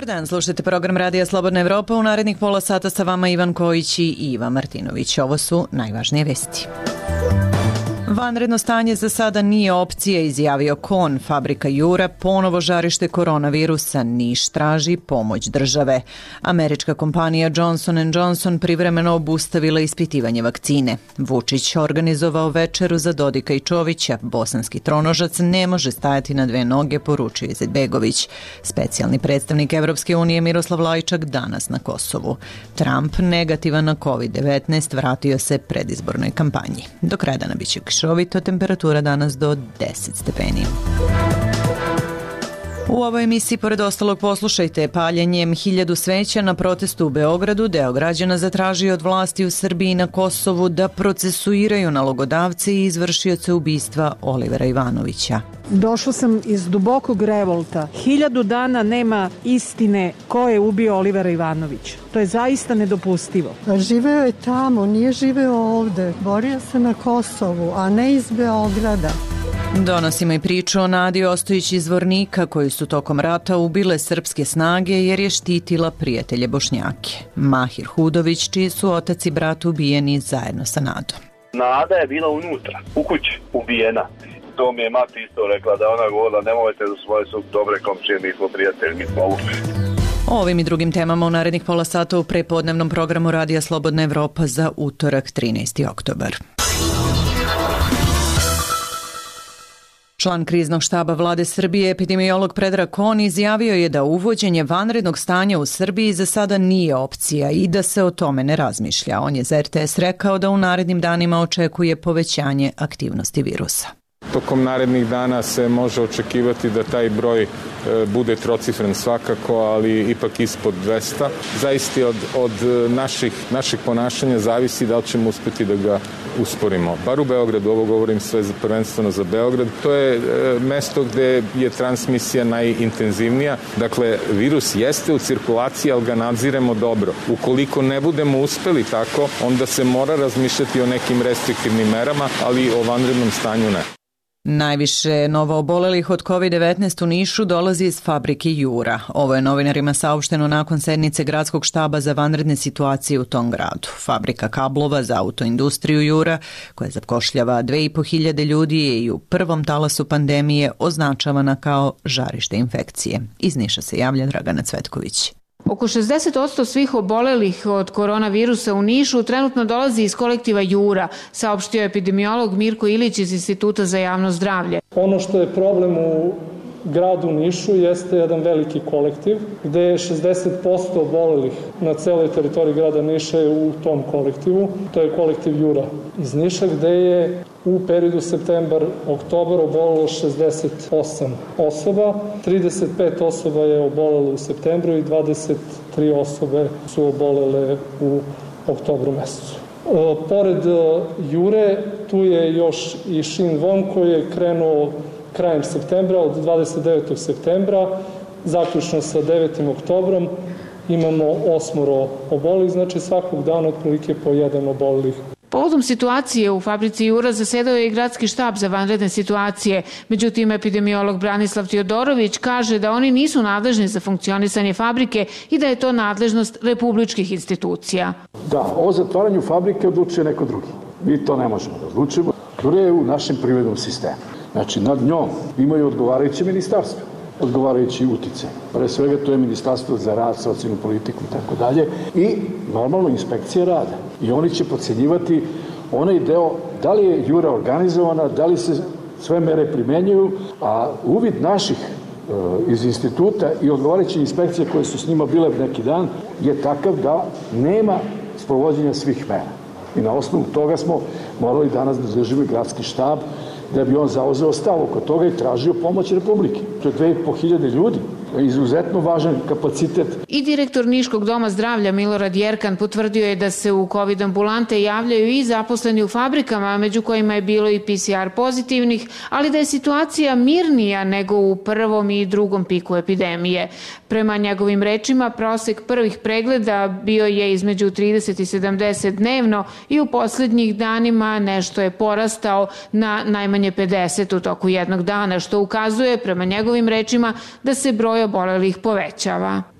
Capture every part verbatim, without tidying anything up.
dan, slušajte program Radija Slobodna Evropa. U narednih pola sata sa vama Ivan Kojić i Iva Martinović. Ovo su najvažnije vesti. Vanredno stanje za sada nije opcija, izjavio Kon. Fabrika Jura ponovo žarište koronavirusa. Niš traži pomoć države. Američka kompanija Johnson and Johnson privremeno obustavila ispitivanje vakcine. Vučić organizovao večeru za Dodika i Čovića. Bosanski tronožac ne može stajati na dve noge, poručio Izetbegović. Specijalni predstavnik Evropske unije Miroslav Lajčak danas na Kosovu. Trump negativan na kovid devetnaest, vratio se predizbornoj kampanji. Do kraja dana biće kišovito, temperatura danas do deset stepeni. U ovoj emisiji, pored ostalog, poslušajte: paljenjem hiljadu sveća na protestu u Beogradu, deo građana zatražio od vlasti u Srbiji i na Kosovu da procesuiraju nalogodavce i izvršioce ubistva Olivera Ivanovića. Došla sam iz dubokog revolta. Hiljadu dana nema istine ko je ubio Olivera Ivanovića. To je zaista nedopustivo. Živeo je tamo, nije živeo ovde. Borio se na Kosovu, a ne iz Beograda. Donosimo i priču o Nadi Ostojić iz Zvornika, koji su tokom rata ubile srpske snage jer je štitila prijatelje Bošnjake. Mahir Hudović, čiji su otac i brat ubijeni zajedno sa Nadom. Nada je bila unutra, u kući, ubijena. To mi je mati isto rekla, da ona govorila: nemojte da svoje su dobre komšije, mi smo prijatelji, mi smo uvijek. O ovim i drugim temama u narednih pola sata u prepodnevnom programu Radija Slobodna Evropa za utorak, trinaesti oktobar. Član kriznog štaba vlade Srbije, epidemiolog Predrag Kon, izjavio je da uvođenje vanrednog stanja u Srbiji za sada nije opcija i da se o tome ne razmišlja. On je za er te es rekao da u narednim danima očekuje povećanje aktivnosti virusa. Tokom narednih dana se može očekivati da taj broj e, bude trocifren svakako, ali ipak ispod dvesta. Zaista od, od naših, naših ponašanja zavisi da li ćemo uspeti da ga usporimo. Bar u Beogradu, ovo govorim sve za, prvenstveno za Beograd, to je e, mesto gde je transmisija najintenzivnija. Dakle, virus jeste u cirkulaciji, ali ga nadziremo dobro. Ukoliko ne budemo uspeli tako, onda se mora razmišljati o nekim restriktivnim merama, ali o vanrednom stanju ne. Najviše novoobolelih od kovid devetnaest u Nišu dolazi iz fabrike Jura. Ovo je novinarima saopšteno nakon sednice gradskog štaba za vanredne situacije u tom gradu. Fabrika kablova za autoindustriju Jura, koja zapošljava dve i po hiljade ljudi, je i u prvom talasu pandemije označavana kao žarište infekcije. Iz Niša se javlja Dragana Cvetković. Oko šezdeset posto svih obolelih od koronavirusa u Nišu trenutno dolazi iz kolektiva Jura, saopštio epidemiolog Mirko Ilić iz Instituta za javno zdravlje. Ono što je problem u gradu Nišu jeste jedan veliki kolektiv, gde je šezdeset posto obolelih na celoj teritoriji grada Niša je u tom kolektivu. To je kolektiv Jura iz Niša, gde je u periodu septembar-oktobar obolelo šezdeset osam osoba, trideset pet osoba je obolelo u septembru i dvadeset tri osobe su obolele u oktobru mesecu. Pored Jure, tu je još i Shin Won koji je krenuo krajem septembra, od dvadeset devetog septembra, zaključno sa devetim oktobrom, imamo osmoro obolelih, znači svakog dana otprilike po jedan obolelih. Povodom situacije u fabrici Jura zasedao je i gradski štab za vanredne situacije. Međutim, epidemiolog Branislav Teodorović kaže da oni nisu nadležni za funkcionisanje fabrike i da je to nadležnost republičkih institucija. Da, o zatvaranju fabrike odlučuje neko drugi. Mi to ne možemo da odlučimo. Jura je u našem privrednom sistemu. Znači, nad njom imaju odgovarajuće ministarstvo, odgovarajući uticaj. Pre svega to je Ministarstvo za rad, socijalnu politiku i tako dalje i normalno inspekcija rada. I oni će procenjivati onaj deo da li je Jura organizovana, da li se sve mere primenjuju, a uvid naših e, iz instituta i odgovarajuće inspekcije koje su s njima bile neki dan je takav da nema sprovođenja svih mera. I na osnovu toga smo morali danas da zadržimo gradski štab da bi on zauzeo stav oko toga i tražio pomoć Republike. To je dve i po hiljade ljudi. Izuzetno važan kapacitet. I direktor Niškog doma zdravlja Milorad Jerkan potvrdio je da se u COVID ambulante javljaju i zaposleni u fabrikama, među kojima je bilo i pe ce er pozitivnih, ali da je situacija mirnija nego u prvom i drugom piku epidemije. Prema njegovim rečima, prosek prvih pregleda bio je između trideset i sedamdeset dnevno i u poslednjih danima nešto je porastao na najmanje pedeset u toku jednog dana, što ukazuje, prema njegovim rečima, da se broj obolelih povećava.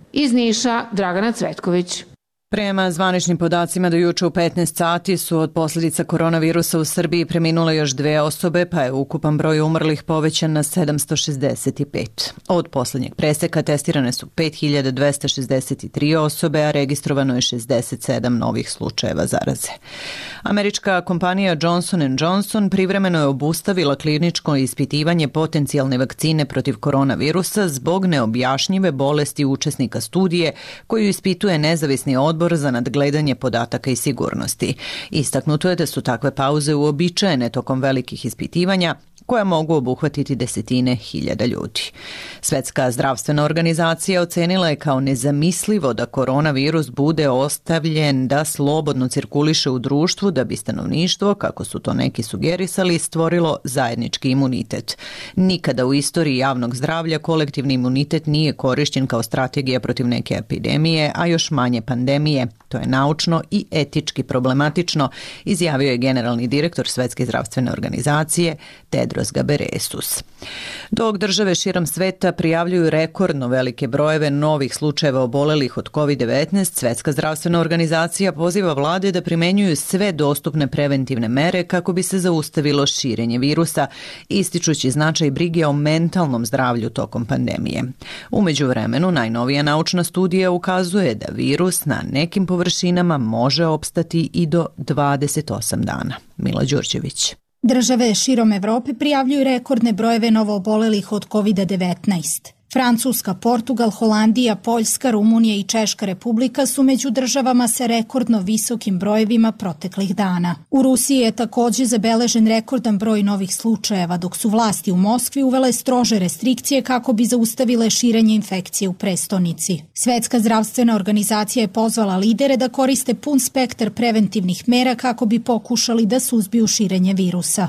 Iz Niša, Dragana Cvetković. Prema zvaničnim podacima do juče u petnaest sati su od posljedica koronavirusa u Srbiji preminule još dve osobe, pa je ukupan broj umrlih povećan na sedamsto šezdeset pet. Od poslednjeg preseka testirane su pet hiljada dvesta šezdeset tri osobe, a registrovano je šezdeset sedam novih slučajeva zaraze. Američka kompanija Johnson and Johnson privremeno je obustavila kliničko ispitivanje potencijalne vakcine protiv koronavirusa zbog neobjašnjive bolesti učesnika studije koju ispituje nezavisni odbor za nadgledanje podataka i sigurnosti. Istaknuto je da su takve pauze uobičajene tokom velikih ispitivanja koja mogu obuhvatiti desetine hiljada ljudi. Svetska zdravstvena organizacija ocenila je kao nezamislivo da koronavirus bude ostavljen da slobodno cirkuliše u društvu da bi stanovništvo, kako su to neki sugerisali, stvorilo zajednički imunitet. Nikada u istoriji javnog zdravlja kolektivni imunitet nije korišćen kao strategija protiv neke epidemije, a još manje pandemije. To je naučno i etički problematično, izjavio je generalni direktor Svetske zdravstvene organizacije Tedros Ghebreyesus. Dok države širom sveta prijavljuju rekordno velike brojeve novih slučajeva obolelih od kovid devetnaest, Svetska zdravstvena organizacija poziva vlade da primenjuju sve dostupne preventivne mere kako bi se zaustavilo širenje virusa, ističući značaj brige o mentalnom zdravlju tokom pandemije. U međuvremenu, najnovija naučna studija ukazuje da virus na nekim površinama može opstati i do dvadeset osam dana. Mila Đurđević. Države širom Evrope prijavljuju rekordne brojeve novoobolelih od kovid devetnaest. Francuska, Portugal, Holandija, Poljska, Rumunija i Češka Republika su među državama sa rekordno visokim brojevima proteklih dana. U Rusiji je takođe zabeležen rekordan broj novih slučajeva, dok su vlasti u Moskvi uvele strože restrikcije kako bi zaustavile širenje infekcije u prestonici. Svetska zdravstvena organizacija je pozvala lidere da koriste pun spektar preventivnih mera kako bi pokušali da suzbiju širenje virusa.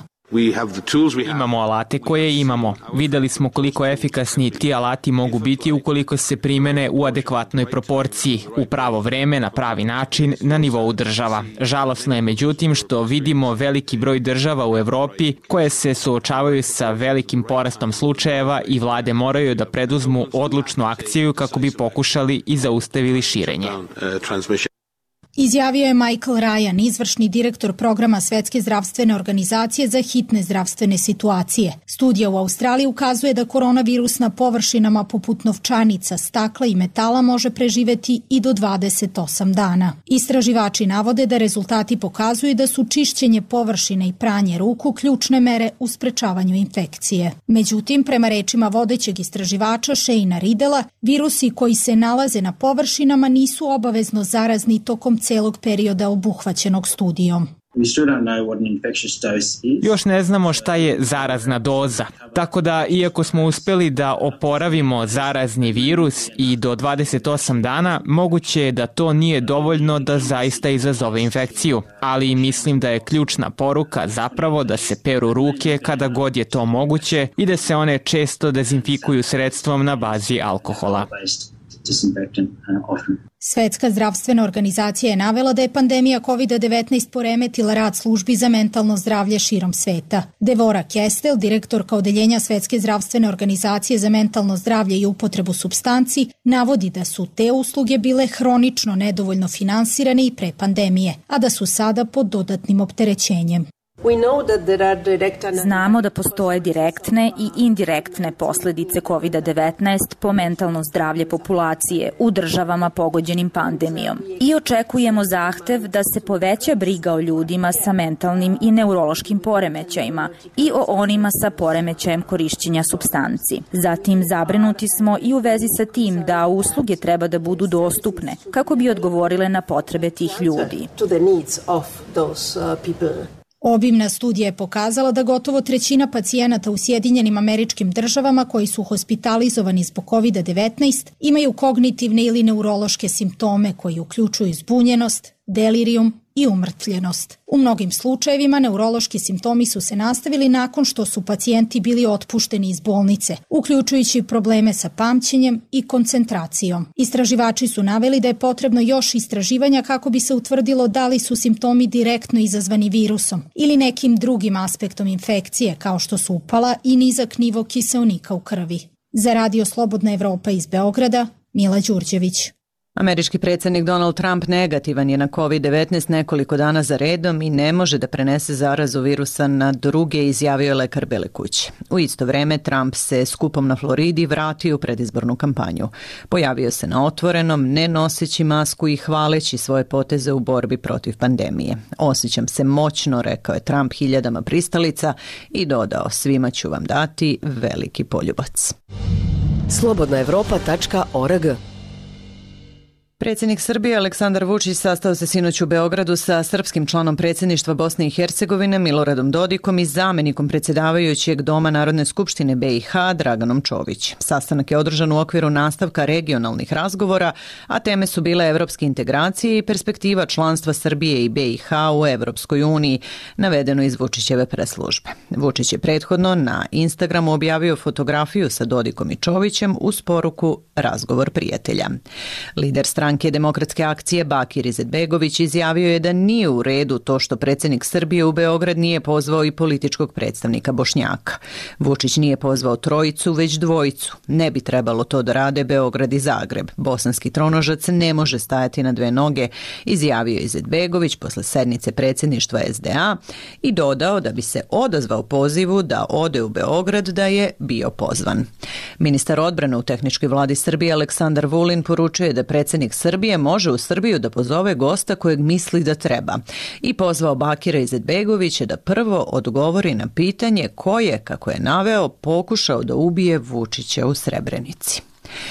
Imamo alate koje imamo. Videli smo koliko efikasni ti alati mogu biti ukoliko se primene u adekvatnoj proporciji, u pravo vreme, na pravi način, na nivou država. Žalosno je međutim što vidimo veliki broj država u Evropi koje se suočavaju sa velikim porastom slučajeva i vlade moraju da preduzmu odlučnu akciju kako bi pokušali i zaustavili širenje. Izjavio je Michael Ryan, izvršni direktor programa Svetske zdravstvene organizacije za hitne zdravstvene situacije. Studija u Australiji ukazuje da koronavirus na površinama poput novčanica, stakla i metala može preživeti i do dvadeset osam dana. Istraživači navode da rezultati pokazuju da su čišćenje površine i pranje ruku ključne mere u sprečavanju infekcije. Međutim, prema rečima vodećeg istraživača Shayna Riddela, virusi koji se nalaze na površinama nisu obavezno zarazni tokom celog perioda obuhvaćenog studijom. Još ne znamo šta je zarazna doza, tako da iako smo uspeli da oporavimo zarazni virus i do dvadeset osam dana, moguće je da to nije dovoljno da zaista izazove infekciju, ali mislim da je ključna poruka zapravo da se peru ruke kada god je to moguće i da se one često dezinfikuju sredstvom na bazi alkohola. Svetska zdravstvena organizacija je navela da je pandemija kovid devetnaest poremetila rad službi za mentalno zdravlje širom sveta. Devora Kestel, direktorka odeljenja Svetske zdravstvene organizacije za mentalno zdravlje i upotrebu supstanci, navodi da su te usluge bile hronično nedovoljno finansirane i pre pandemije, a da su sada pod dodatnim opterećenjem. Znamo da postoje direktne i indirektne posledice kovid devetnaest po mentalno zdravlje populacije u državama pogođenim pandemijom i očekujemo zahtev da se poveća briga o ljudima sa mentalnim i neurološkim poremećajima i o onima sa poremećajem korišćenja supstanci. Zatim zabrinuti smo i u vezi sa tim da usluge treba da budu dostupne kako bi odgovorile na potrebe tih ljudi. Obimna studija je pokazala da gotovo trećina pacijenata u Sjedinjenim Američkim Državama koji su hospitalizovani zbog kovid devetnaest imaju kognitivne ili neurološke simptome koji uključuju zbunjenost, delirijum i umrtvljenost. U mnogim slučajevima neurološki simptomi su se nastavili nakon što su pacijenti bili otpušteni iz bolnice, uključujući probleme sa pamćenjem i koncentracijom. Istraživači su naveli da je potrebno još istraživanja kako bi se utvrdilo da li su simptomi direktno izazvani virusom ili nekim drugim aspektom infekcije, kao što su upala i nizak nivo kiseonika u krvi. Za Radio Slobodna Evropa iz Beograda, Mila Đurđević. Američki predsjednik Donald Trump negativan je na kovid devetnaest nekoliko dana za redom i ne može da prenese zarazu virusa na druge, izjavio je lekar Bele kuće. U isto vreme Trump se skupom na Floridi vratio u predizbornu kampanju. Pojavio se na otvorenom, ne noseći masku i hvaleći svoje poteze u borbi protiv pandemije. Osjećam se moćno, rekao je Trump hiljadama pristalica i dodao, svima ću vam dati veliki poljubac. slobodna evropa tačka org. Predsjednik Srbije Aleksandar Vučić sastao se sinoć u Beogradu sa srpskim članom predsjedništva Bosne i Hercegovine Miloradom Dodikom i zamjenikom predsjedavajućeg Doma Narodne skupštine B i H Draganom Čović. Sastanak je održan u okviru nastavka regionalnih razgovora, a teme su bile evropske integracije i perspektiva članstva Srbije i B i H u Evropskoj uniji, navedeno iz Vučićeve preslužbe. Vučić je prethodno na Instagramu objavio fotografiju sa Dodikom i Čovićem uz poruku razgovor prijatelja. Lider stranke Demokratske akcije Bakir Izetbegović izjavio je da nije u redu to što predsjednik Srbije u Beograd nije pozvao i političkog predstavnika Bošnjaka. Vučić nije pozvao trojicu, već dvojicu. Ne bi trebalo to da rade Beograd i Zagreb. Bosanski tronožac ne može stajati na dve noge, izjavio Izetbegović posle sednice predsjedništva S D A i dodao da bi se odazvao pozivu da ode u Beograd da je bio pozvan. Ministar odbrane u tehničkoj vladi Srbije Aleksandar Vulin poručuje da predsjednik Srbije može u Srbiju da pozove gosta kojeg misli da treba i pozvao Bakira Izetbegovića da prvo odgovori na pitanje ko je, kako je naveo, pokušao da ubije Vučića u Srebrenici.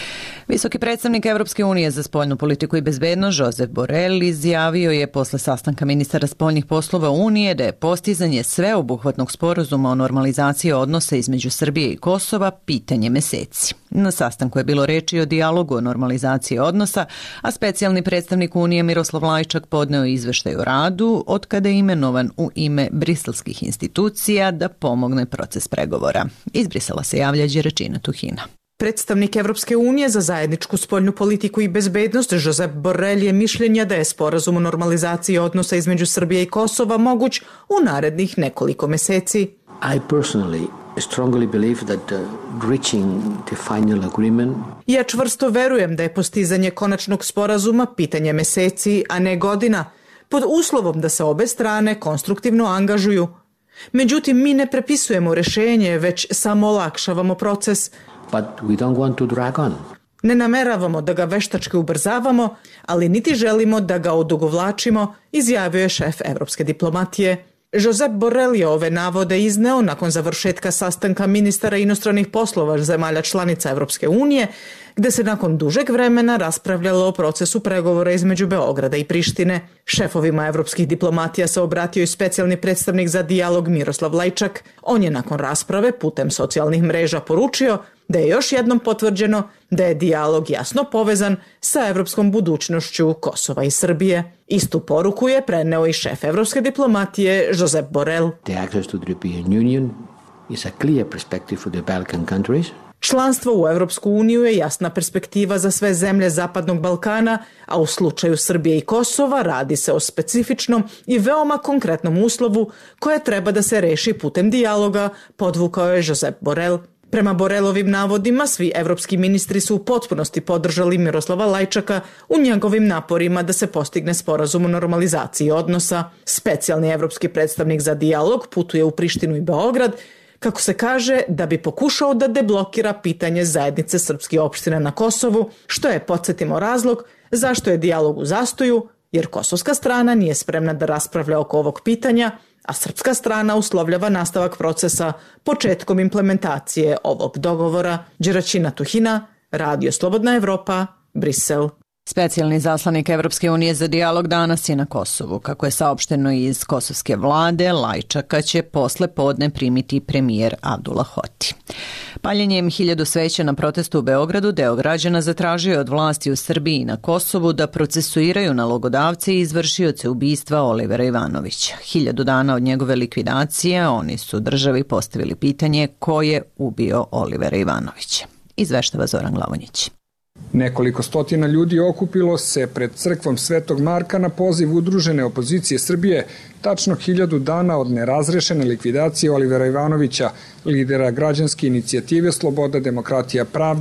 Visoki predstavnik Evropske unije za spoljnu politiku i bezbednost Josep Borrell izjavio je posle sastanka ministara spoljnih poslova Unije da je postizanje sveobuhvatnog sporazuma o normalizaciji odnosa između Srbije i Kosova pitanje meseci. Na sastanku je bilo reči o dijalogu o normalizaciji odnosa, a specijalni predstavnik Unije Miroslav Lajčak podneo izveštaj o radu od kada je imenovan u ime briselskih institucija da pomogne proces pregovora. Iz Brisela se javlja Đeračina Tuhina. Predstavnik Evropske unije za zajedničku spoljnu politiku i bezbednost Josep Borrell je mišljenja da je sporazum o normalizaciji odnosa između Srbije i Kosova moguć u narednih nekoliko meseci. I personally strongly believe that uh, reaching the final agreement. Ja čvrsto verujem da je postizanje konačnog sporazuma pitanje meseci, a ne godina, pod uslovom da se obe strane konstruktivno angažuju. Međutim, mi ne prepisujemo rešenje, već samo olakšavamo proces. But we don't want to drag on. Ne nameravamo da ga veštački ubrzavamo, ali niti želimo da ga odugovlačimo, izjavio je šef evropske diplomatije. Josep Borrell je ove navode izneo nakon završetka sastanka ministara inostranih poslova zemalja članica Evropske unije, gde se nakon dužeg vremena raspravljalo o procesu pregovora između Beograda i Prištine. Šefovima evropskih diplomatija se obratio i specijalni predstavnik za dijalog Miroslav Lajčak. On je nakon rasprave putem socijalnih mreža poručio da je još jednom potvrđeno da je dijalog jasno povezan sa evropskom budućnošću Kosova i Srbije. Istu poruku je preneo i šef evropske diplomatije Josep Borrell. The access to the European Union is a clear perspective for the Balkan countries. Članstvo u Evropsku uniju je jasna perspektiva za sve zemlje Zapadnog Balkana, a u slučaju Srbije i Kosova radi se o specifičnom i veoma konkretnom uslovu koje treba da se reši putem dijaloga, podvukao je Josep Borrell. Prema Borrelovim navodima, svi evropski ministri su u potpunosti podržali Miroslava Lajčaka u njegovim naporima da se postigne sporazum o normalizaciji odnosa. Specijalni evropski predstavnik za dijalog putuje u Prištinu i Beograd, kako se kaže, da bi pokušao da deblokira pitanje zajednice srpskih opština na Kosovu, što je, podsjetimo, razlog zašto je dijalog u zastoju, jer kosovska strana nije spremna da raspravlja oko ovog pitanja, a srpska strana uslovljava nastavak procesa početkom implementacije ovog dogovora. Đeračina Tuhina, Radio Slobodna Evropa, Brisel. Specijalni zaslanik Evropske unije za dijalog danas je na Kosovu. Kako je saopšteno iz kosovske vlade, Lajčaka će posle podne primiti premijer Abdullah Hoti. Paljenjem hiljadu sveća na protestu u Beogradu, deo građana zatražio je od vlasti u Srbiji i na Kosovu da procesuiraju nalogodavce i izvršioce ubistva Olivera Ivanovića. Hiljadu dana od njegove likvidacije oni su državi postavili pitanje ko je ubio Olivera Ivanovića. Izveštava Zoran Glavonjić. Nekoliko stotina ljudi okupilo se pred crkvom Svetog Marka na poziv udružene opozicije Srbije tačno hiljadu dana od nerazrešene likvidacije Olivera Ivanovića, lidera građanske inicijative Sloboda, demokratija, pravda,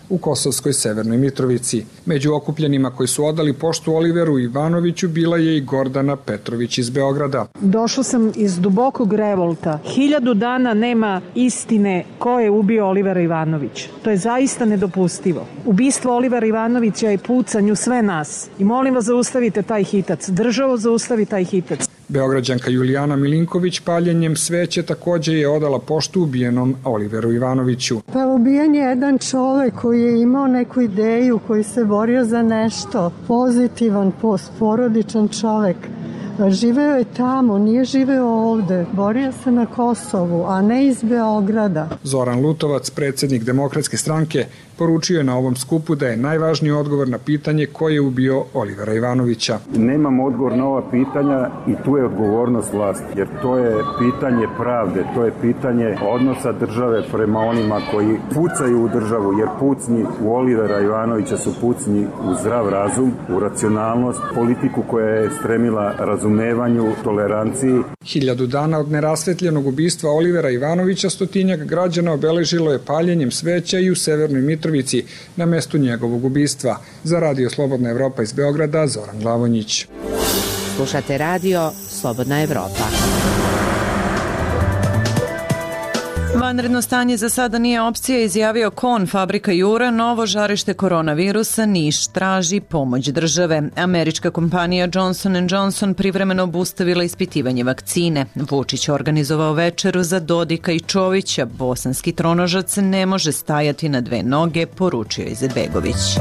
u Kosovskoj Severnoj Mitrovici. Među okupljenima koji su odali poštu Oliveru Ivanoviću bila je i Gordana Petrović iz Beograda. Došla sam iz dubokog revolta. Hiljadu dana nema istine ko je ubio Olivera Ivanovića. To je zaista nedopustivo. Ubistvo Olivera Ivanovića je pucanju sve nas. I molim vas, zaustavite taj hitac. Državo, zaustavi taj hitac. Beograđanka Julijana Milinković paljenjem sveće takođe je odala poštu ubijenom Oliveru Ivanoviću. Pa ubijen je jedan čovek koji je imao neku ideju, koji se borio za nešto. Pozitivan, porodičan čovek. Živeo je tamo, nije živeo ovde. Borio se na Kosovu, a ne iz Beograda. Zoran Lutovac, predsjednik Demokratske stranke, poručio je na ovom skupu da je najvažniji odgovor na pitanje ko je ubio Olivera Ivanovića. Nemamo odgovor na ova pitanja i tu je odgovornost vlasti, jer to je pitanje pravde, to je pitanje odnosa države prema onima koji pucaju u državu, jer pucnji u Olivera Ivanovića su pucnji u zdrav razum, u racionalnost, politiku koja je stremila razumevanju, toleranciji. Hiljadu dana od nerasvetljenog ubistva Olivera Ivanovića stotinjak građana obeležilo je paljenjem sveća i u Severnoj Mitrovici na mestu njegovog ubistva. Za Radio Slobodna Evropa iz Beograda, Zoran Glavonjić. Slušate Radio Slobodna Evropa. Vanredno stanje za sada nije opcija, izjavio Kon, fabrika Jura, novo žarište koronavirusa, Niš traži pomoć države. Američka kompanija Johnson and Johnson privremeno obustavila ispitivanje vakcine. Vučić organizovao večeru za Dodika i Čovića. Bosanski tronožac ne može stajati na dve noge, poručio Izetbegović.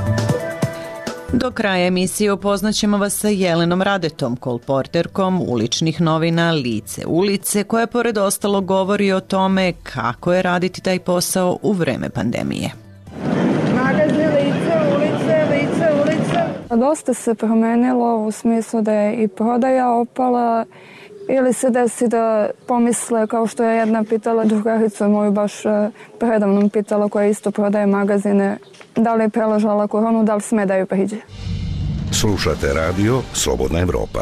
Do kraja emisije upoznaćemo vas sa Jelenom Radetom, kolporterkom uličnih novina Lice ulice, koja pored ostalo govori o tome kako je raditi taj posao u vreme pandemije. Magazin Lice ulice, Lice ulice. Dosta se promenilo u smislu da je i prodaja opala, ili se desi da pomisle, kao što je jedna pitala drugaricu moju baš predavnom pitala, koja isto prodaje magazine, da li je preležala koronu, da li sme da ju priđe. Slušate radio Slobodna Evropa.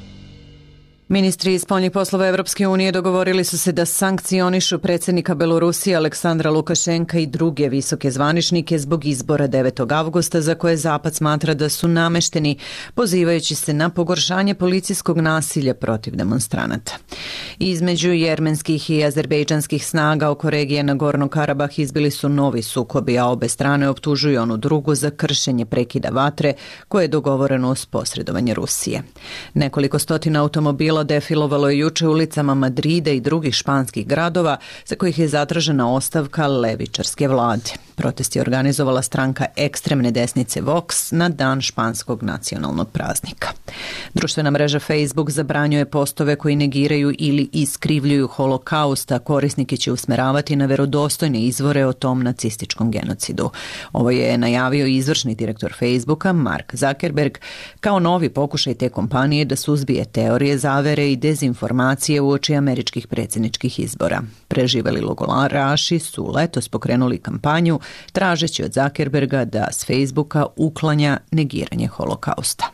Ministri spoljnih poslova Evropske unije dogovorili su se da sankcionišu predsjednika Belorusije Aleksandra Lukašenka i druge visoke zvaničnike zbog izbora devetog avgusta za koje Zapad smatra da su namešteni, pozivajući se na pogoršanje policijskog nasilja protiv demonstranata. Između jermenskih i azerbejdžanskih snaga oko regije Nagorno Karabah izbili su novi sukobi, a obe strane optužuju onu drugu za kršenje prekida vatre koje je dogovoreno uz posredovanje Rusije. Nekoliko stotina automobila defilovalo je juče ulicama Madrida i drugih španskih gradova za kojih je zatražena ostavka levičarske vlade. Protest je organizovala stranka ekstremne desnice Vox na dan španskog nacionalnog praznika. Društvena mreža Facebook zabranjuje postove koji negiraju ili iskrivljuju holokaust, a korisnike će usmeravati na verodostojne izvore o tom nacističkom genocidu. Ovo je najavio izvršni direktor Facebooka Mark Zuckerberg kao novi pokušaj te kompanije da suzbije teorije zavere i dezinformacije uoči američkih predsjedničkih izbora. Preživeli logoraši su letos pokrenuli kampanju tražeći od Zuckerberga da s Facebooka uklanja negiranje holokausta.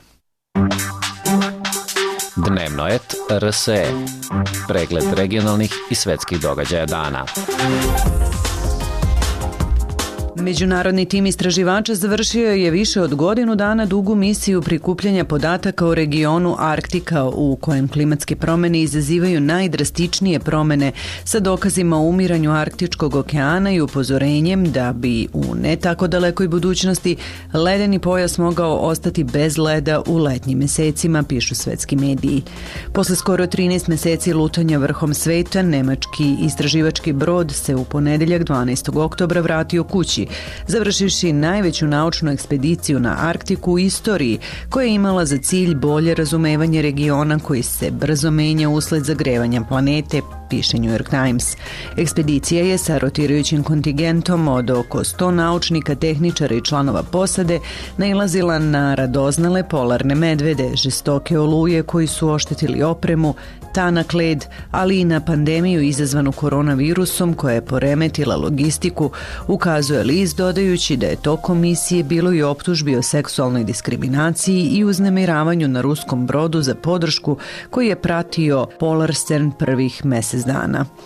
Dnevnoet R S E. Pregled regionalnih i svetskih događaja dana. Međunarodni tim istraživača završio je više od godinu dana dugu misiju prikupljanja podataka o regionu Arktika u kojem klimatske promjene izazivaju najdrastičnije promjene sa dokazima o umiranju Arktičkog okeana i upozorenjem da bi u ne tako dalekoj budućnosti ledeni pojas mogao ostati bez leda u letnjim mesecima, pišu svetski mediji. Posle skoro trinaest meseci lutanja vrhom sveta, nemački istraživački brod se u ponedeljak dvanaestog oktobra vratio kući, završivši najveću naučnu ekspediciju na Arktiku u istoriji, koja je imala za cilj bolje razumevanje regiona koji se brzo menja usled zagrevanja planete, piše New York Times. Ekspedicija je sa rotirajućim kontingentom od oko sto naučnika, tehničara i članova posade nailazila na radoznale polarne medvede, žestoke oluje koji su oštetili opremu, tanak led, ali i na pandemiju izazvanu koronavirusom koja je poremetila logistiku, ukazuje list dodajući da je tokom misije bilo i optužbi o seksualnoj diskriminaciji i uznemiravanju na ruskom brodu za podršku koji je pratio Polarstern prvih mesec dana.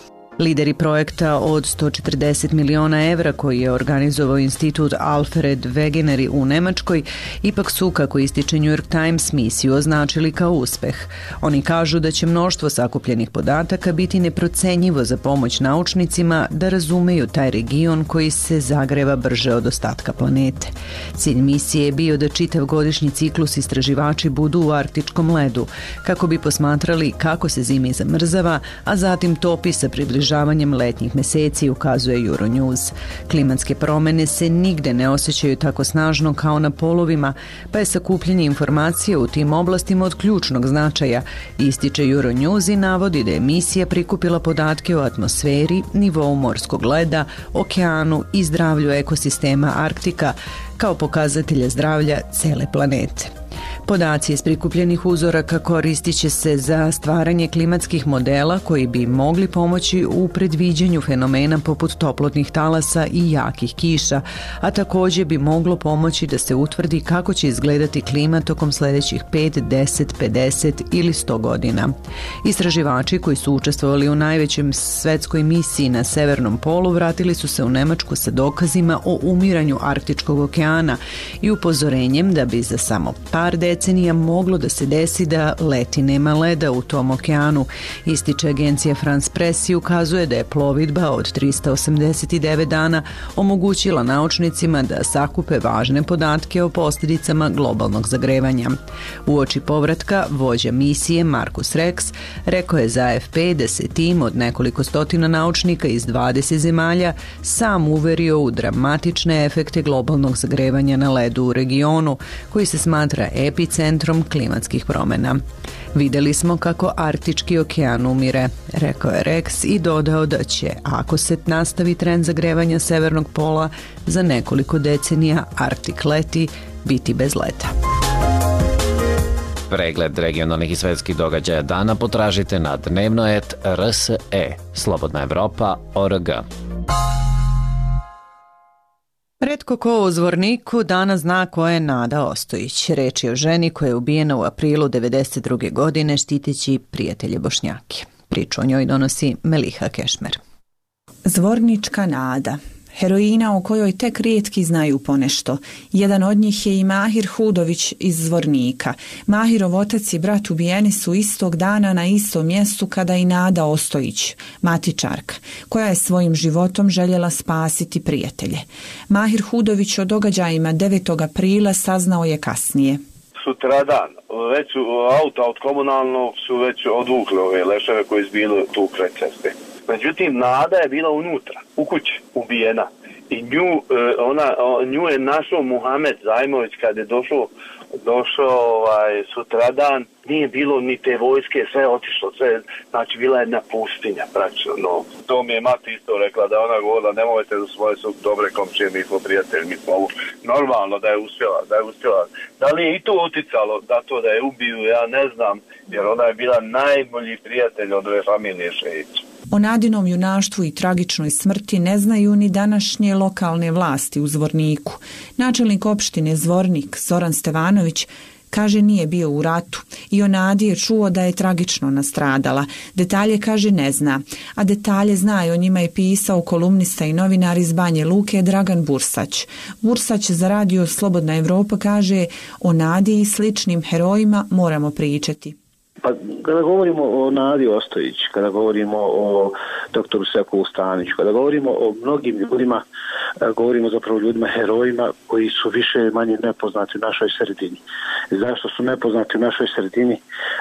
Lideri projekta od sto četrdeset miliona evra koji je organizovao institut Alfred Wegener u Nemačkoj ipak su, kako ističe New York Times, misiju označili kao uspeh. Oni kažu da će mnoštvo sakupljenih podataka biti neprocenjivo za pomoć naučnicima da razumeju taj region koji se zagreva brže od ostatka planete. Cilj misije je bio da čitav godišnji ciklus istraživači budu u arktičkom ledu, kako bi posmatrali kako se zimi zamrzava, a zatim topi sa približavanjem letnjih meseci, ukazuje Euronews. Klimatske promene se nigde ne osjećaju tako snažno kao na polovima, pa je sakupljanje informacije u tim oblastima od ključnog značaja, ističe Euronews i navodi da je misija prikupila podatke o atmosferi, nivou morskog leda, okeanu i zdravlju ekosistema Arktika kao pokazatelja zdravlja cele planete. Podaci iz prikupljenih uzoraka koristit će se za stvaranje klimatskih modela koji bi mogli pomoći u predviđanju fenomena poput toplotnih talasa i jakih kiša, a također bi moglo pomoći da se utvrdi kako će izgledati klima tokom sljedećih pet, deset, pedeset ili sto godina. Istraživači koji su učestvovali u najvećem svetskoj misiji na Severnom polu vratili su se u Nemačku sa dokazima o umiranju Arktičkog okeana i upozorenjem da bi za samo par decenija moglo da se desi da leti nema leda u tom okeanu, ističe agencija France Press i ukazuje da je plovidba od trista osamdeset devet dana omogućila naučnicima da sakupe važne podatke o posljedicama globalnog zagrevanja. Uoči povratka, vođa misije Markus Rex rekao je za A F P da se tim od nekoliko stotina naučnika iz dvadeset zemalja sam uverio u dramatične efekte globalnog zagrevanja na ledu u regionu, koji se smatra epicentrom klimatskih promjena. Vidjeli smo kako Arktički okean umire, rekao je Rex i dodao da će, ako se nastavi trend zagrevanja severnog pola, za nekoliko decenija Arktik leti biti bez leta. Pregled regionalnih i svetskih događaja dana potražite na dnevno et r s e, slobodna evropa tačka org. Retko ko u Zvorniku danas zna ko je Nada Ostojić. Reč je o ženi koja je ubijena u aprilu devedeset druge godine štiteći prijatelje Bošnjake. Priču o njoj donosi Meliha Kešmer. Zvornička Nada. Heroina o kojoj tek rijetki znaju ponešto. Jedan od njih je i Mahir Hudović iz Zvornika. Mahirov otac i brat ubijeni su istog dana na istom mjestu kada i Nada Ostojić, matičarka, koja je svojim životom željela spasiti prijatelje. Mahir Hudović o događajima devetog aprila saznao je kasnije. Sutradan, već auta od komunalnog su već odvukli ove leševe koji su bili tu kraj ceste. Međutim, Nada je bila unutra, u kući, ubijena. I nju, ona, nju je našao Muhamed Zajmović kad je došao, došao ovaj, sutradan. Nije bilo ni te vojske, sve je otišlo, sve, znači bila je jedna pustinja, praktično. No, to mi je mati isto rekla, da ona govorila, nemojte da svoje su dobre komšije, mi smo prijatelji, mi smo ovo. Normalno da je uspjela, da je uspjela. Da li je i to uticalo da to da je ubiju, ja ne znam, jer ona je bila najbolji prijatelj od ove familije Šejić. O Nadinom junaštvu i tragičnoj smrti ne znaju ni današnje lokalne vlasti u Zvorniku. Načelnik opštine Zvornik, Zoran Stevanović, kaže nije bio u ratu i o Nadi je čuo da je tragično nastradala. Detalje, kaže, ne zna, a detalje zna i o njima je pisao kolumnista i novinar iz Banje Luke Dragan Bursać. Bursać za radio Slobodna Evropa kaže o Nadi i sličnim herojima moramo pričati. Pa kada govorimo o Nadi Ostojić, kada govorimo o doktoru Sekuvu Staniću, kada govorimo o mnogim ljudima, govorimo zapravo ljudima, herojima koji su više manje nepoznati u našoj sredini. Zašto su nepoznati u našoj sredini? E,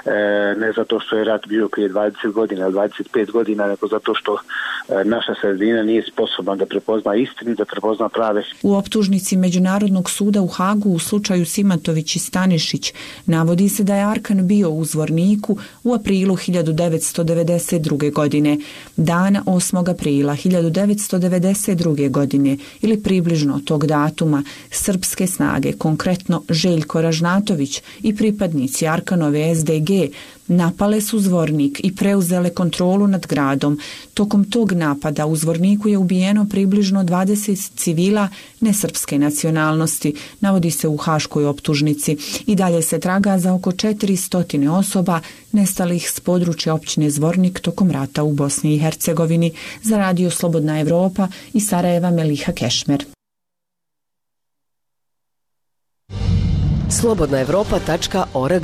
ne zato što je rat bio prije dvadeset godina, dvadeset pet godina, nego zato što e, naša sredina nije sposobna da prepozna istinu, da prepozna prave. U optužnici Međunarodnog suda u Hagu u slučaju Simatović i Stanišić navodi se da je Arkan bio u Zvorniku u aprilu hiljadu devetsto devedeset druge. godine. Dana osmog aprila hiljadu devetsto devedeset druge. godine ili približno tog datuma srpske snage, konkretno Željko Ražnatović i pripadnici Arkanove S D G, napale su Zvornik i preuzele kontrolu nad gradom. Tokom tog napada u Zvorniku je ubijeno približno dvadeset civila nesrpske nacionalnosti, navodi se u haškoj optužnici. I dalje se traga za oko četiristo osoba nestalih s područja općine Zvornik tokom rata u Bosni i Hercegovini. Za radio Slobodna Evropa iz Sarajeva Meliha Kešmer. slobodna evropa tačka org.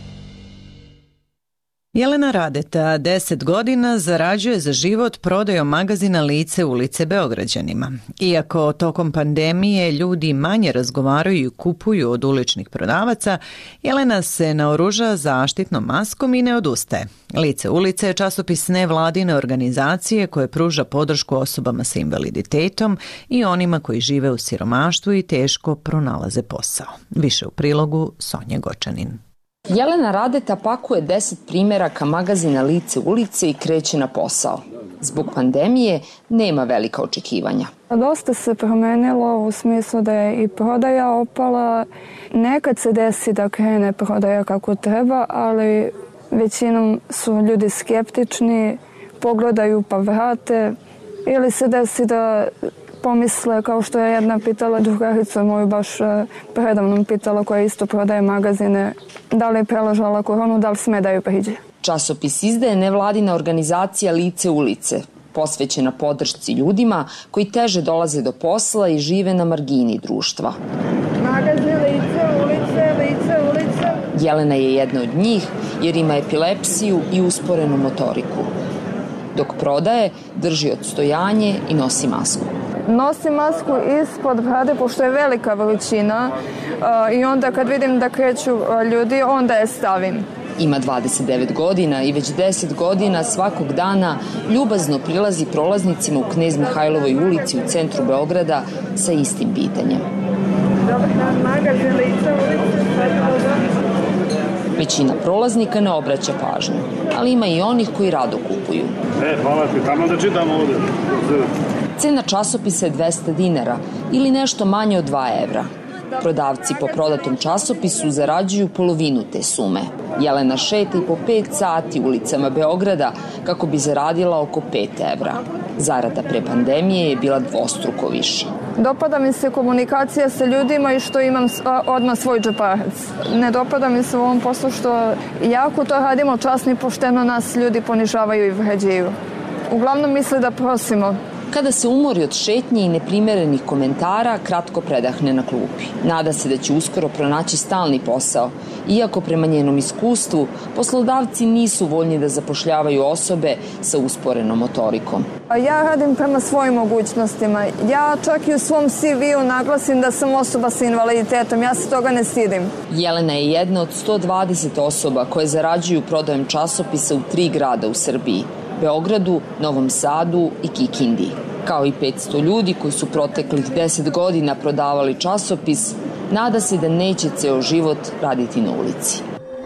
Jelena Radeta deset godina zarađuje za život prodajom magazina Lice ulice Beograđanima. Iako tokom pandemije ljudi manje razgovaraju i kupuju od uličnih prodavaca, Jelena se naoruža zaštitnom maskom i ne odustaje. Lice ulice je časopis nevladine organizacije koje pruža podršku osobama sa invaliditetom i onima koji žive u siromaštvu i teško pronalaze posao. Više u prilogu Sonje Gočanin. Jelena Radeta pakuje deset primjeraka magazina Lice ulice i kreće na posao. Zbog pandemije nema velika očekivanja. Dosta se promenilo u smislu da je i prodaja opala. Nekad se desi da krene prodaja kako treba, ali većinom su ljudi skeptični, pogledaju pa vrate. Ili se desi da pomisle, kao što je jedna pitala drugaricu moju baš predavnom pitala koja isto prodaje magazine, da li je preležala koronu, da li sme da ju priđe. Časopis izdaje nevladina organizacija Lice ulice, posvećena podršci ljudima koji teže dolaze do posla i žive na margini društva. Magazin Lice ulice, Lice ulice. Jelena je jedna od njih jer ima epilepsiju i usporenu motoriku. Dok prodaje, drži odstojanje i nosi masku. Nosim masku ispod brade, pošto je velika veličina i onda kad vidim da kreću ljudi, onda je stavim. Ima dvadeset devet godina i već deset godina svakog dana ljubazno prilazi prolaznicima u Knez Mihajlovoj ulici u centru Beograda sa istim pitanjem. Dobar dan, magazin Lice ulice. Većina prolaznika ne obraća pažnju, ali ima i onih koji rado kupuju. E, hvala ti, tamo da čitam ovdje. Cena časopisa je dvesta dinara ili nešto manje od dva evra. Prodavci po prodatom časopisu zarađuju polovinu te sume. Jelena šeta i po pet sati ulicama Beograda kako bi zaradila oko pet evra. Zarada pre pandemije je bila dvostruko više. Dopada mi se komunikacija sa ljudima i što imam odmah svoj džeparac. Ne dopada mi se u ovom poslu što jako to radimo časno i pošteno, nas ljudi ponižavaju i vređaju. Uglavnom misle da prosimo. Kada se umori od šetnje i neprimerenih komentara, kratko predahne na klupi. Nada se da će uskoro pronaći stalni posao, iako prema njenom iskustvu poslodavci nisu voljni da zapošljavaju osobe sa usporenom motorikom. Ja radim prema svojim mogućnostima. Ja čak i u svom C V-u naglasim da sam osoba sa invaliditetom. Ja se toga ne stidim. Jelena je jedna od sto dvadeset osoba koje zarađuju prodajom časopisa u tri grada u Srbiji. Beogradu, Novom Sadu i Kikindi. Kao i petsto ljudi koji su proteklih deset godina prodavali časopis, nada se da neće ceo život raditi na ulici.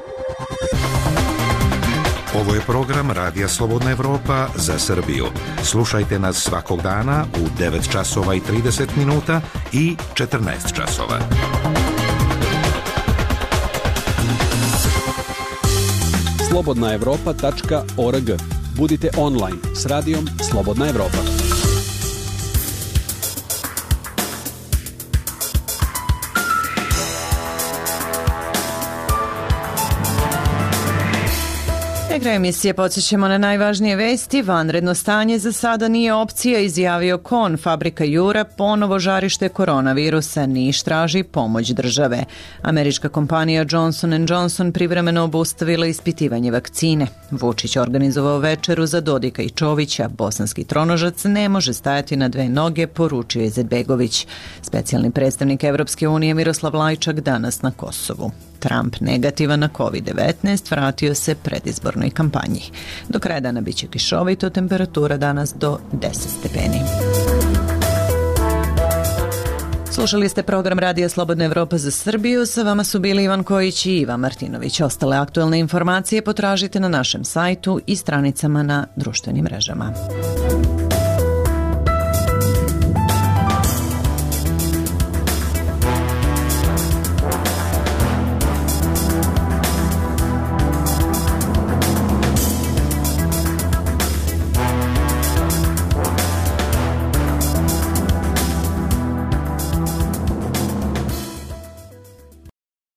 Ovo je program Radija Slobodna Evropa za Srbiju. Slušajte nas svakog dana u devet časova i trideset minuta i četrnaest časova. slobodna evropa tačka org. Budite online s radijom Slobodna Evropa. Kraj emisije podsjećamo na najvažnije vesti. Vanredno stanje za sada nije opcija, izjavio Kon. Fabrika Jura ponovo žarište koronavirusa. Niš traži pomoć države. Američka kompanija Johnson and Johnson privremeno obustavila ispitivanje vakcine. Vučić organizovao večeru za Dodika i Čovića. Bosanski tronožac ne može stajati na dve noge, poručio Izetbegović. Specijalni predstavnik Evropske unije Miroslav Lajčak danas na Kosovu. Trump negativan na kovid devetnaest, vratio se predizbornoj kampanji. Do kraja dana biće kišovito, temperatura danas do deset stepeni. Slušali ste program Radija Slobodna Evropa za Srbiju. Sa vama su bili Ivan Kojić i Ivan Martinović. Ostale aktualne informacije potražite na našem sajtu i stranicama na društvenim mrežama.